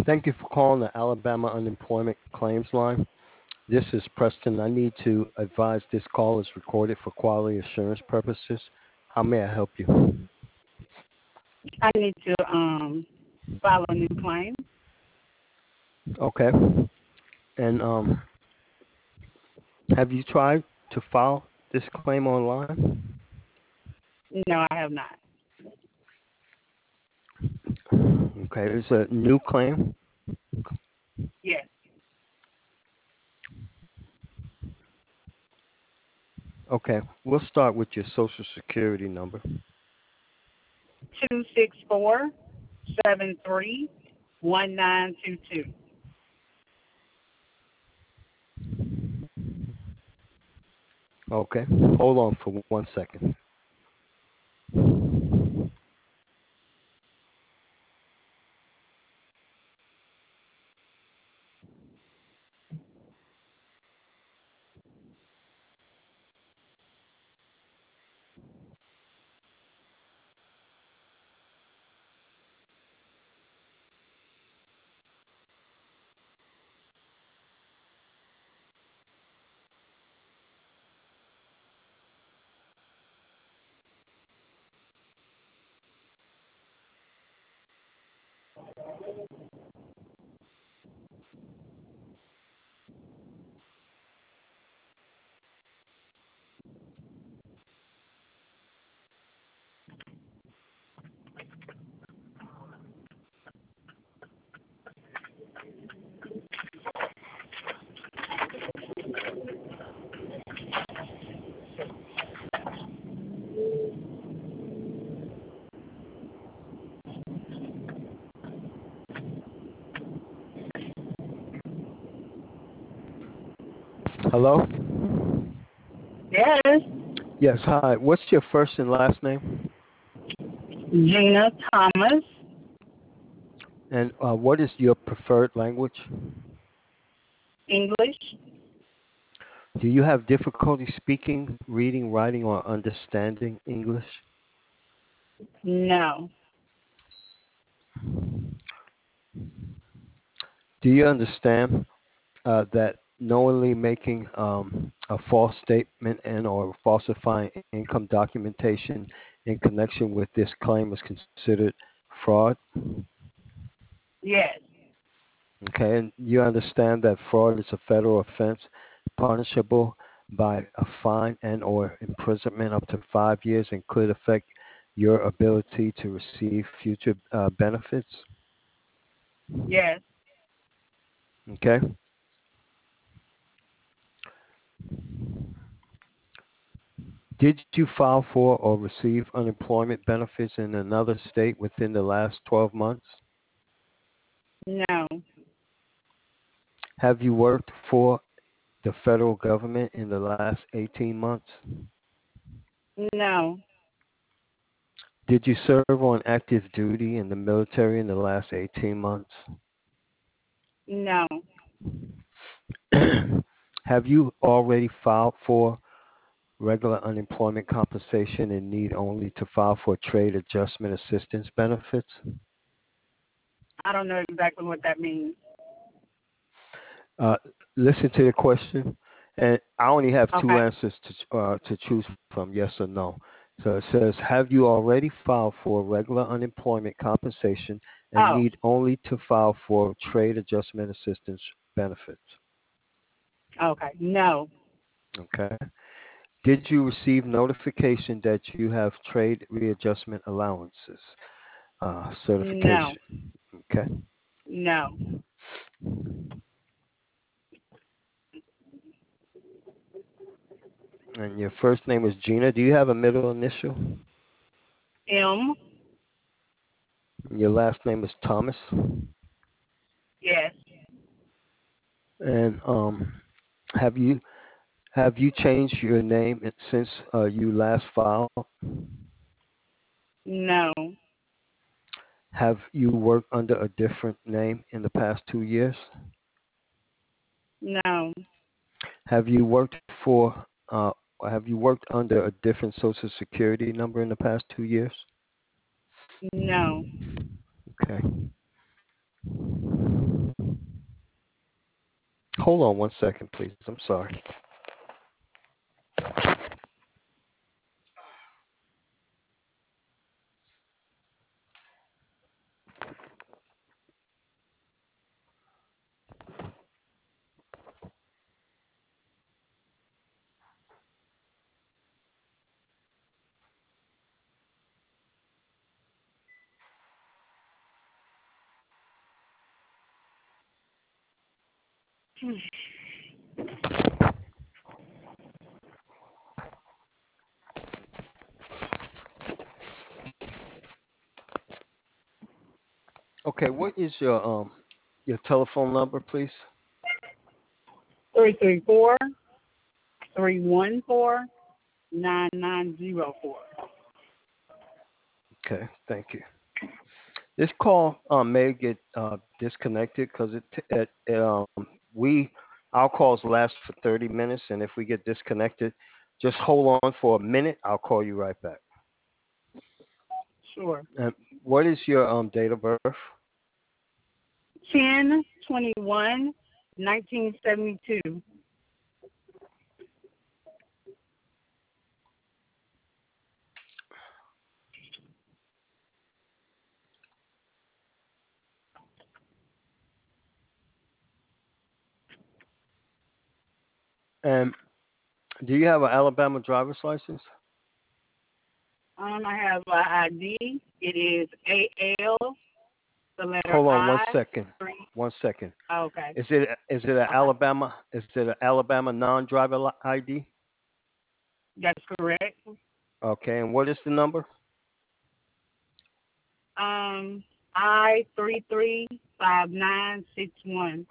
Thank you for calling the Alabama Unemployment Claims Line. This is Preston. I need to advise this call is recorded for quality assurance purposes. How may I help you? I need to file a new claim. Okay. And have you tried to file this claim online? No, I have not. Okay. It's a new claim. Yes. Okay. We'll start with your Social Security number. 264-73-1922. Okay. Hold on for 1 second. Hello? Yes. Yes. Hi. What's your first and last name? Gina Thomas, And what is your preferred language? English. Do you have difficulty speaking, reading, writing, or understanding English? No. Do you understand that knowingly making a false statement and or falsifying income documentation in connection with this claim is considered fraud? Yes. Okay, and you understand that fraud is a federal offense punishable by a fine and or imprisonment up to 5 years and could affect your ability to receive future benefits? Yes. Okay. Did you file for or receive unemployment benefits in another state within the last 12 months? No. Have you worked for the federal government in the last 18 months? No. Did you serve on active duty in the military in the last 18 months? No. Have you already filed for regular unemployment compensation and need only to file for trade adjustment assistance benefits? I don't know exactly what that means. Uh, Listen to the question, and I only have two Okay. answers to choose from: yes or no. So it says, have you already filed for regular unemployment compensation and Oh, need only to file for trade adjustment assistance benefits? okay. No. Okay. Did you receive notification that you have trade readjustment allowances No. certification? Okay. No. And your first name is Gina. Do you have a middle initial? M. Your last name is Thomas. Yes. And have you changed your name since you last filed? No. Have you worked under a different name in the past 2 years? No. Have you worked for have you worked under a different Social Security number in the past 2 years? No. Okay. Hold on one second, please. I'm sorry. Okay, what is your telephone number, please? 334-314-9904. Okay, thank you. This call may get disconnected because we our calls last for 30 minutes, and if we get disconnected, just hold on for a minute. I'll call you right back. Sure. And what is your date of birth? 10/21/1972. And do you have an Alabama driver's license? I have an ID. It is AL, the letter Hold on one I, second. 3. 1 second. Okay. Is it an Okay. Alabama? Is it an Alabama non-driver ID? That's correct. Okay, and what is the number? I 335961.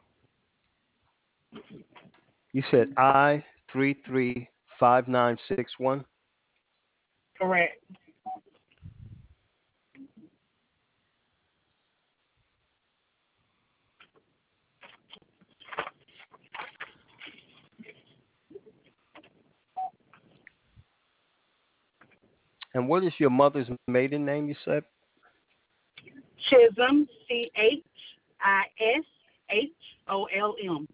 You said I 335961. Correct. And what is your mother's maiden name? You said. Chisholm, Chisholm.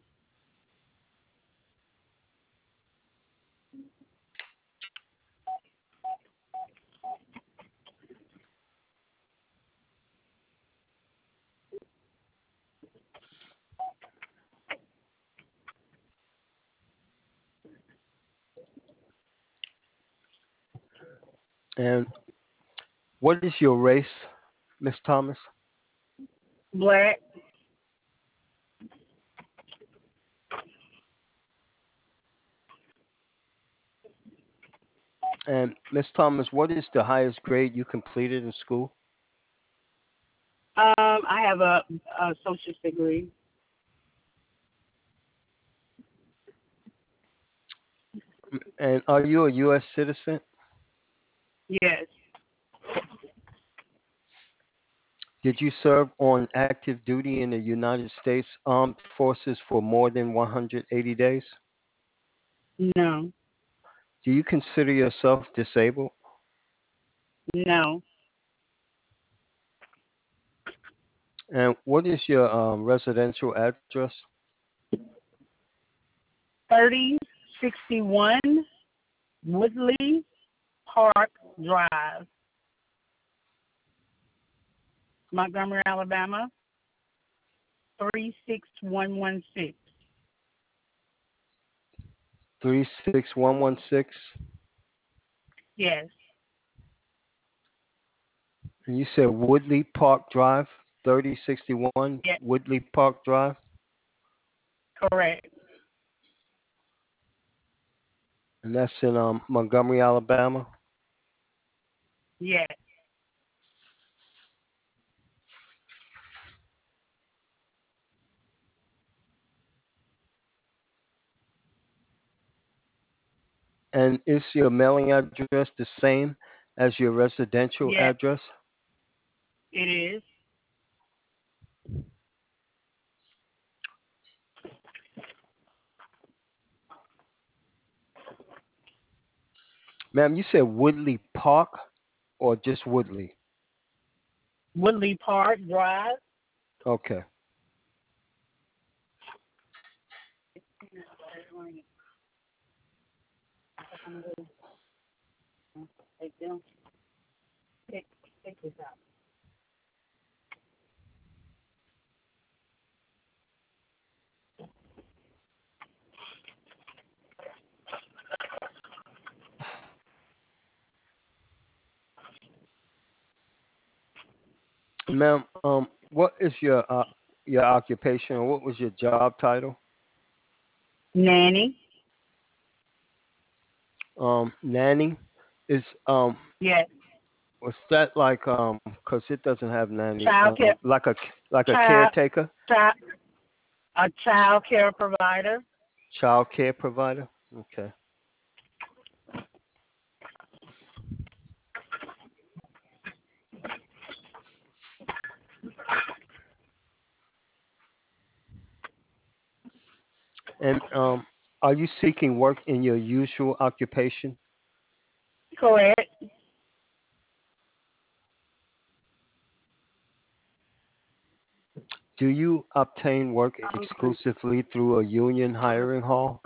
And what is your race, Miss Thomas? Black. And Miss Thomas, what is the highest grade you completed in school? I have a associate's degree. And are you a U.S. citizen? Yes. Did you serve on active duty in the United States Armed Forces for more than 180 days? No. Do you consider yourself disabled? No. And what is your residential address? 3061 Woodley Park Drive, Montgomery, Alabama, 36116. 36116. Yes. And you said Woodley Park Drive, 3061 Yes. Woodley Park Drive. Correct. And that's in Montgomery, Alabama. Yes. And is your mailing address the same as your residential Yes. address? It is. Ma'am, you said Woodley Park or just Woodley? Woodley Park Drive. Okay. I'm going to take them. Take this out. Ma'am, what is your occupation, or what was your job title? Nanny. Nanny is Yes. was that like 'cause it doesn't have nanny Child care. like a Child. caretaker, Child. A child care provider. child care provider? Okay. And are you seeking work in your usual occupation? Correct. Do you obtain work I'm going. exclusively through a union hiring hall?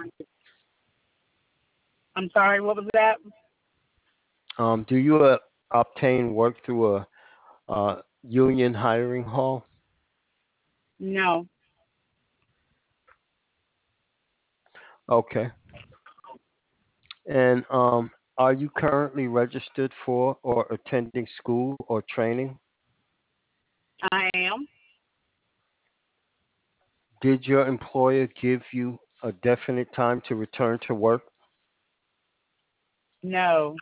I'm sorry. What was that? Do you obtain work through a union hiring hall? No. Okay. And are you currently registered for or attending school or training? I am. Did your employer give you a definite time to return to work? No.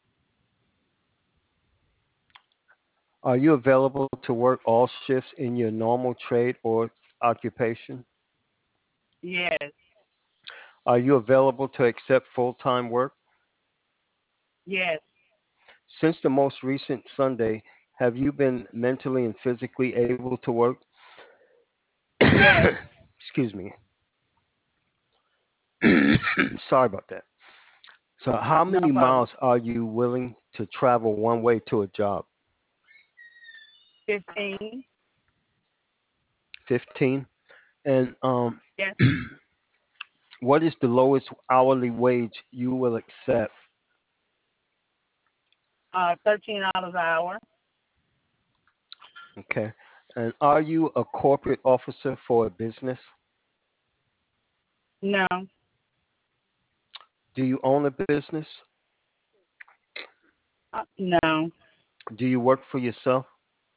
Are you available to work all shifts in your normal trade or occupation? Yes. Are you available to accept full-time work? Yes. Since the most recent Sunday, have you been mentally and physically able to work? Yes. Excuse me. Sorry about that. So, how No many problem. miles are you willing to travel one way to a job? 15. 15. And Yes. what is the lowest hourly wage you will accept? $13 an hour. Okay. And are you a corporate officer for a business? No. Do you own a business? No. Do you work for yourself?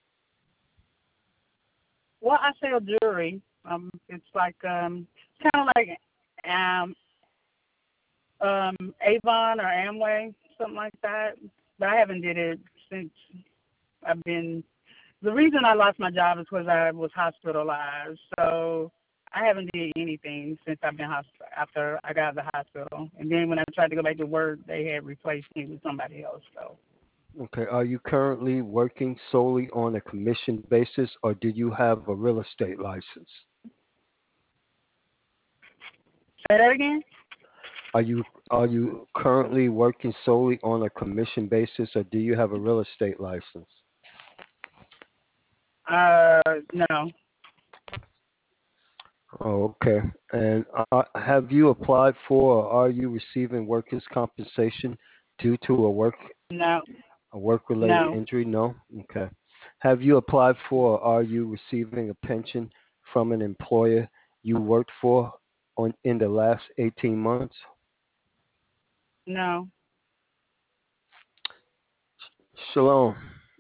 Well, I sell jewelry. It's like kind of like um Avon or Amway, something like that. But I haven't did it since I've been. The reason I lost my job is because I was hospitalized. So I haven't did anything since I've been after I got out of the hospital. And then when I tried to go back to work, they had replaced me with somebody else. So Okay. Are you currently working solely on a commission basis, or do you have a real estate license? say that again. Are you currently working solely on a commission basis, or do you have a real estate license? No, Oh, okay. And have you applied for, or are you receiving workers' compensation due to no, a work-related no, injury? No. Okay. Have you applied for, or are you receiving a pension from an employer you worked for in the last 18 months? no, Shalom.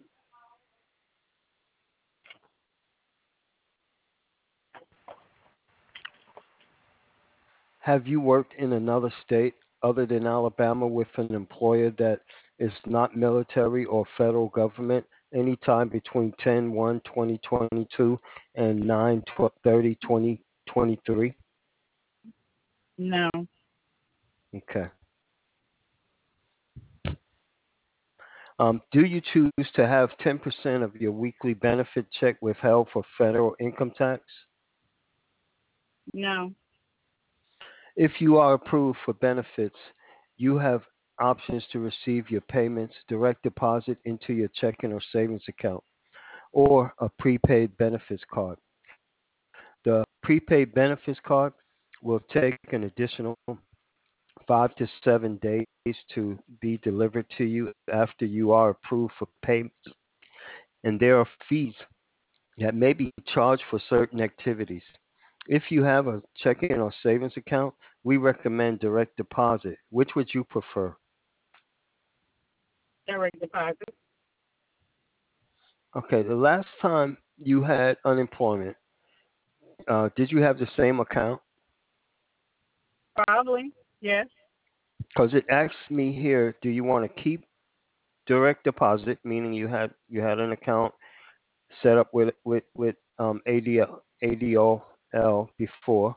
Have you worked in another state other than Alabama with an employer that is not military or federal government anytime between 10/1/2022 and 9/30/2023? no, Okay. Do you choose to have 10% of your weekly benefit check withheld for federal income tax? no, If you are approved for benefits, you have options to receive your payments direct deposit into your checking or savings account or a prepaid benefits card. The prepaid benefits card will take an additional 5 to 7 days to be delivered to you after you are approved for payment, and there are fees that may be charged for certain activities. If you have a checking or savings account, we recommend direct deposit. Which would you prefer? Direct deposit. Okay, the last time you had unemployment, did you have the same account? Probably. Yes. Because it asks me here, do you want to keep direct deposit, meaning you had an account set up with ADOL before,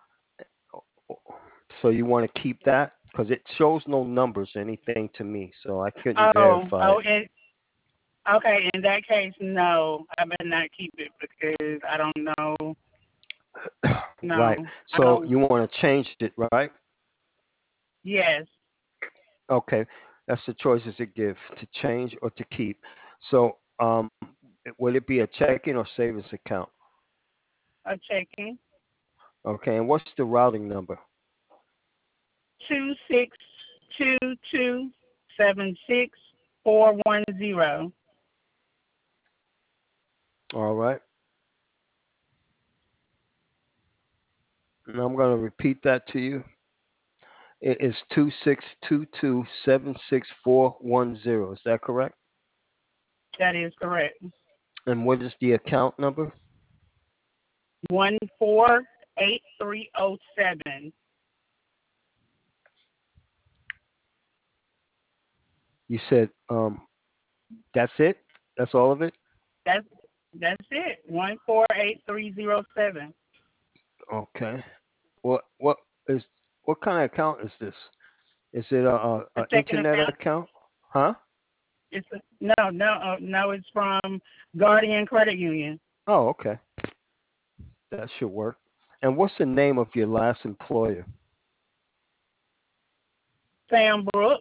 so you want to keep that because it shows no numbers or anything to me, so I couldn't Oh, verify oh, it. okay. In that case, no, I better not keep it because I don't know. Right. No, I So don't. you want to change it, right? Yes, Okay. That's the choices it gives to change or to keep. So will it be a checking or savings account? a checking. Okay. And what's the routing number? 262276410. All right. And I'm going to repeat that to you. It is 2622766410. Is that correct? That is correct. And what is the account number? 148307. You said that's it? That's all of it? That's that's it. 148307. Okay. What is what kind of account is this? Is it A a checking internet account. account? Huh? No. It's from Guardian Credit Union. Oh, okay. That should work. And what's the name of your last employer? Sam Brooks.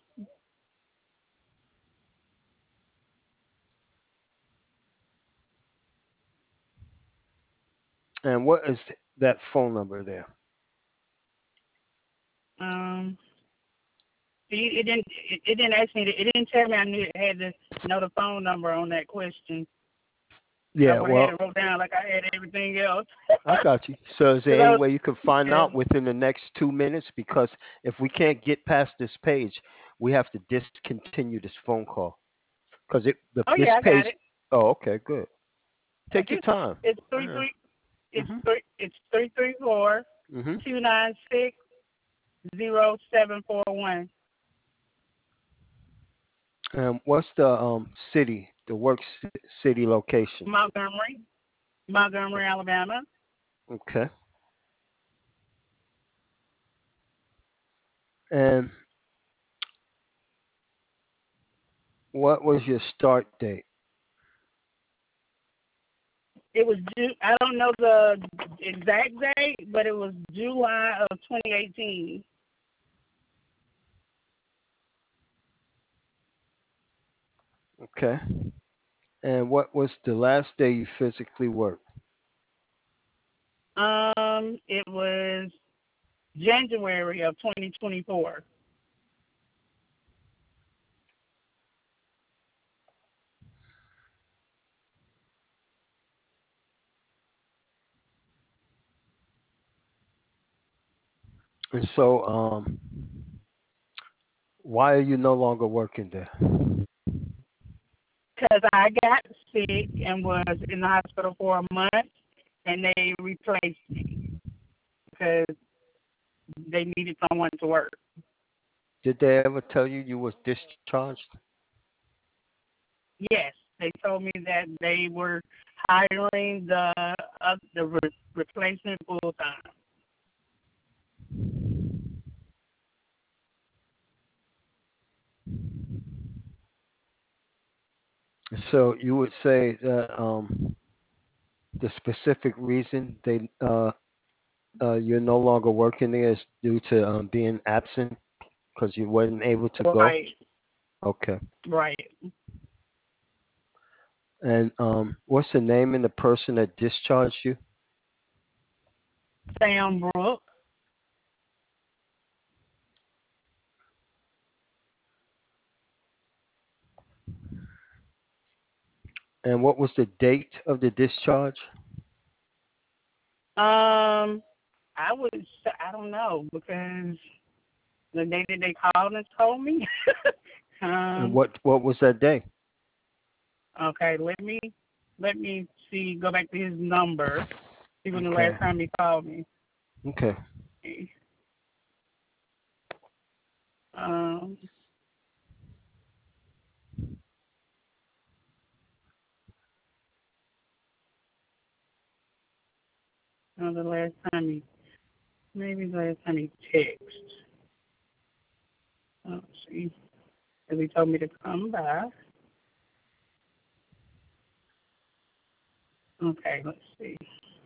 And what is that phone number there? Um, it didn't ask me. It didn't tell me I knew had to know the phone number on that question. I Yeah, would have had well, it wrote down like I had everything else. I got you. So is there Cause any way you can find yeah. out within the next 2 minutes? Because if we can't get past this page, we have to discontinue this phone call. Because Oh this yeah, I page. got it. Oh, okay, good. Take your time. It's Yeah. Mhm. it's 334 Mhm. 296 0741. What's the city, the work city location? Montgomery, Alabama. Okay. And what was your start date? It was I don't know the exact date, but it was July of 2018. Okay. And what was the last day you physically worked? It was January of 2024. And so, why are you no longer working there? Because I got sick and was in the hospital for a month, and they replaced me because they needed someone to work. Did they ever tell you you was discharged? Yes, they told me that they were hiring the replacement full time. So you would say that the specific reason you're no longer working there is due to being absent because you weren't able to go. Right, Okay. right. And what's the name and the person that discharged you? Sam Brooks. And what was the date of the discharge? Um, I don't know because the day that they called and told me. And um, what was that day? okay, let me see. Go back to his number. See when the Okay. last time he called me. Okay. Um, the last time maybe the last time he texted. Let's see. Because he told me to come by. Okay, let's see.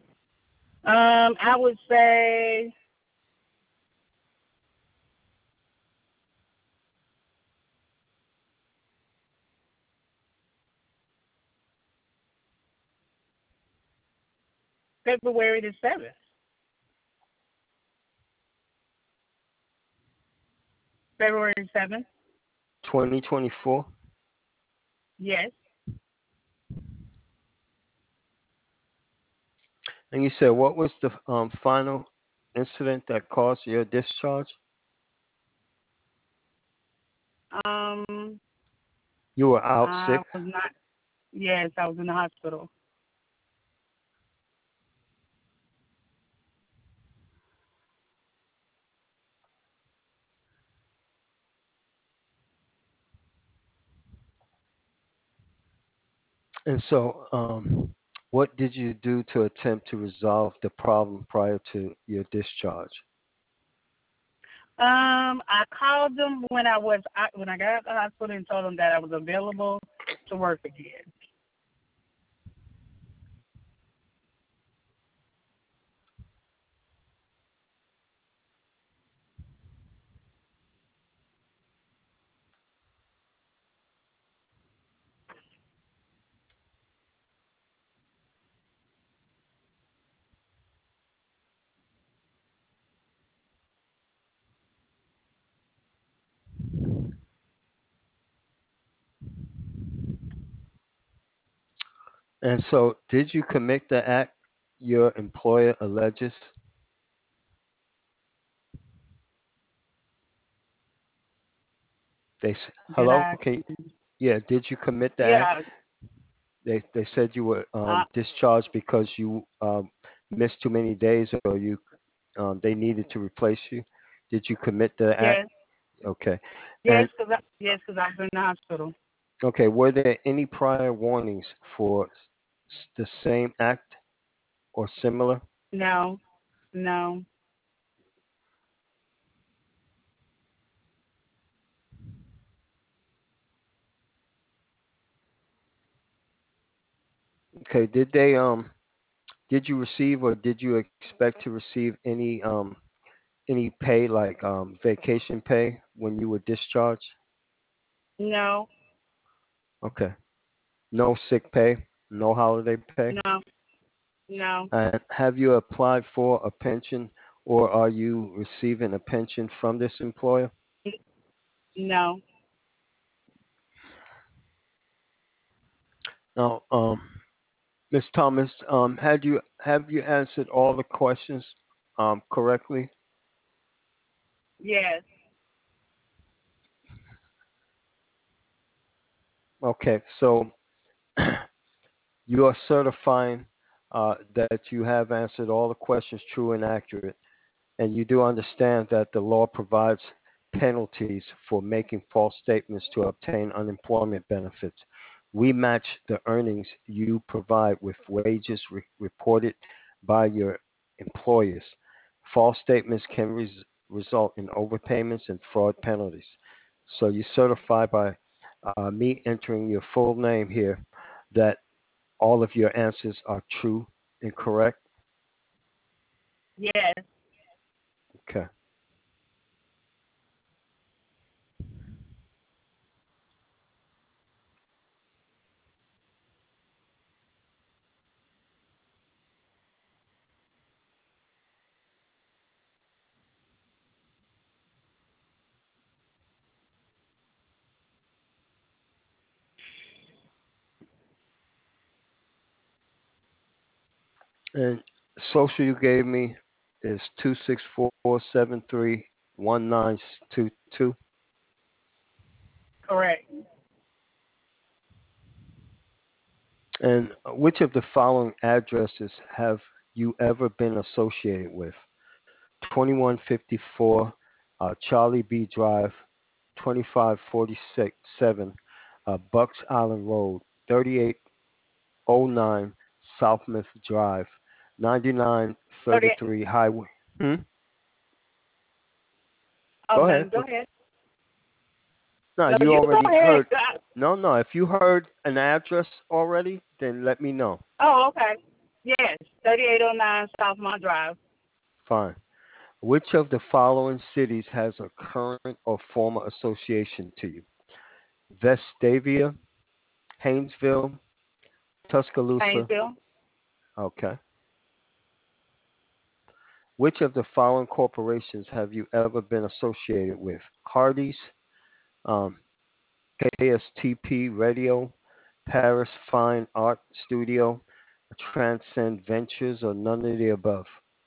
I would say February the 7th. February 7th. 2024. Yes. And you said what was the final incident that caused your discharge? Um, You were out I sick. was not. Yes, I was in the hospital. And so, what did you do to attempt to resolve the problem prior to your discharge? I called them when I got out of the hospital and told them that I was available to work again. And so, did you commit the act your employer alleges? Did Hello? I? Okay. Yeah. Did you commit the act? Yeah. They said you were Uh, discharged because you missed too many days, or they needed to replace you. Did you commit the act? yes. Okay. Yes, And because I was in the hospital. okay, were there any prior warnings for the same act or similar? No. No. Okay. Did you receive or did you expect to receive any pay like vacation pay when you were discharged? No. Okay. No sick pay, no holiday pay. No. No. And have you applied for a pension or are you receiving a pension from this employer? No. Now, Ms. Thomas, have you answered all the questions correctly? Yes. Okay, so you are certifying that you have answered all the questions true and accurate, and you do understand that the law provides penalties for making false statements to obtain unemployment benefits. We match the earnings you provide with wages reported by your employers. False statements can result in overpayments and fraud penalties. So you certify by me entering your full name here that all of your answers are true and correct. Yes. Okay. And social you gave me is 264-73-1922. Correct. And which of the following addresses have you ever been associated with? 2154 Charlie B. Drive, 2547 Bucks Island Road, 3809 Southmouth Drive, 30. 9933 Highway. Hmm? Oh, Go ahead. no, go ahead. No, No, you you go already ahead. heard. No, no. If you heard an address already, then let me know. Oh, okay. Yes, 3809 Southmont Drive. Fine. Which of the following cities has a current or former association to you? Vestavia, Haynesville, Tuscaloosa. Painesville. Okay. Which of the following corporations have you ever been associated with? Hardee's, um, KSTP Radio, Paris Fine Art Studio, Transcend Ventures, or none of the above?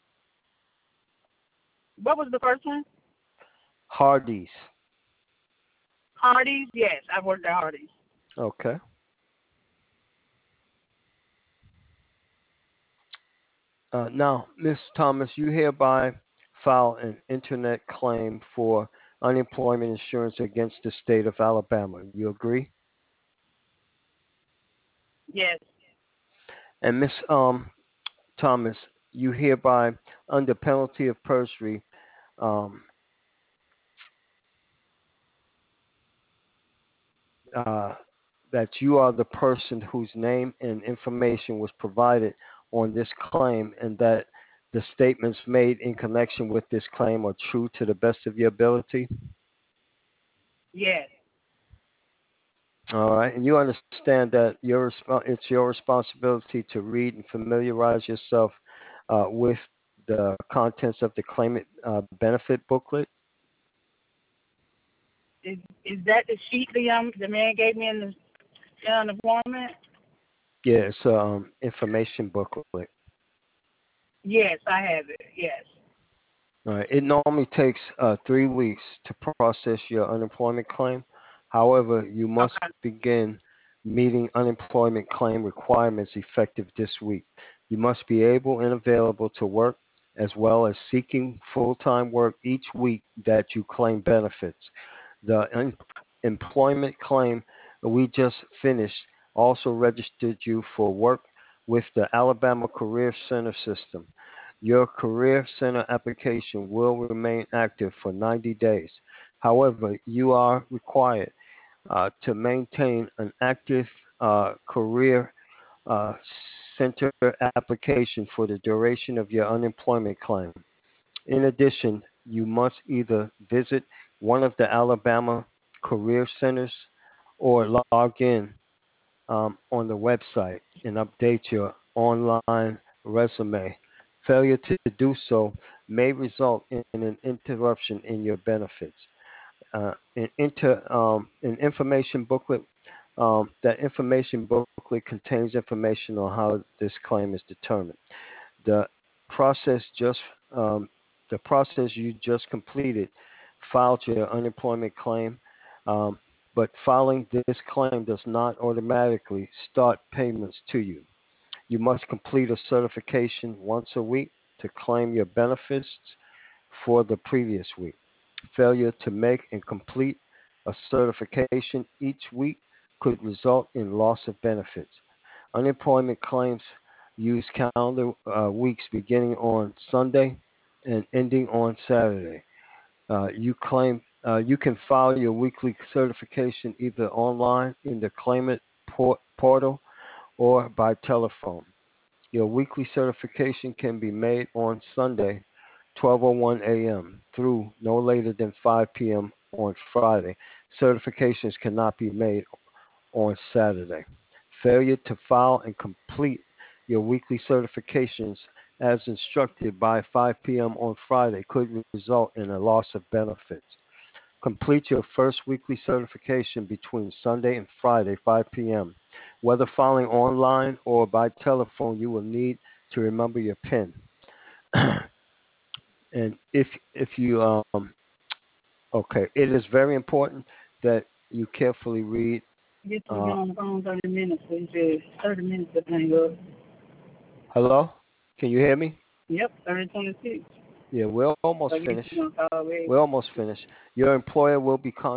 What was the first one? Hardee's. Hardee's. Yes, I've worked at Hardee's. Okay. Now, Ms. Thomas, you hereby file an internet claim for unemployment insurance against the state of Alabama. You agree? Yes. And Ms. Thomas, you hereby, under penalty of perjury, um, uh, that you are the person whose name and information was provided on this claim, and that the statements made in connection with this claim are true to the best of your ability. Yes. All right, and you understand that it's your responsibility to read and familiarize yourself with the contents of the claimant benefit booklet. Is that the sheet the man gave me in the appointment? Yeah, it's information booklet. Yes, I have it. Yes. All right. It normally takes 3 weeks to process your unemployment claim. However, you must Okay. begin meeting unemployment claim requirements effective this week. You must be able and available to work as well as seeking full time work each week that you claim benefits. The employment claim we just finished also registered you for work with the Alabama Career Center system. Your Career Center application will remain active for 90 days. However, you are required to maintain an active Career uh, Center application for the duration of your unemployment claim. In addition, you must either visit one of the Alabama Career Centers or log in on the website and update your online resume. Failure to do so may result in an interruption in your benefits. An information booklet. That information booklet contains information on how this claim is determined. The process just um, the process you just completed filed your unemployment claim, um, but filing this claim does not automatically start payments to you. You must complete a certification once a week to claim your benefits for the previous week. Failure to make and complete a certification each week could result in loss of benefits. Unemployment claims use calendar weeks beginning on Sunday and ending on Saturday. You can file your weekly certification either online in the claimant portal or by telephone. Your weekly certification can be made on Sunday, 12:01 a.m. through no later than 5 p.m. on Friday. Certifications cannot be made on Saturday. Failure to file and complete your weekly certifications as instructed by 5 p.m. on Friday could result in a loss of benefits. Complete your first weekly certification between Sunday and Friday, 5 p.m. Whether filing online or by telephone, you will need to remember your PIN. And if you okay, it is very important that you carefully read. Get to be on the phone 30 minutes. So you said 30 minutes to hang up. Hello, can you hear me? Yep, 30:26. Yeah, we're almost So I guess finished. you're going to call back. We're almost finished. Your employer will be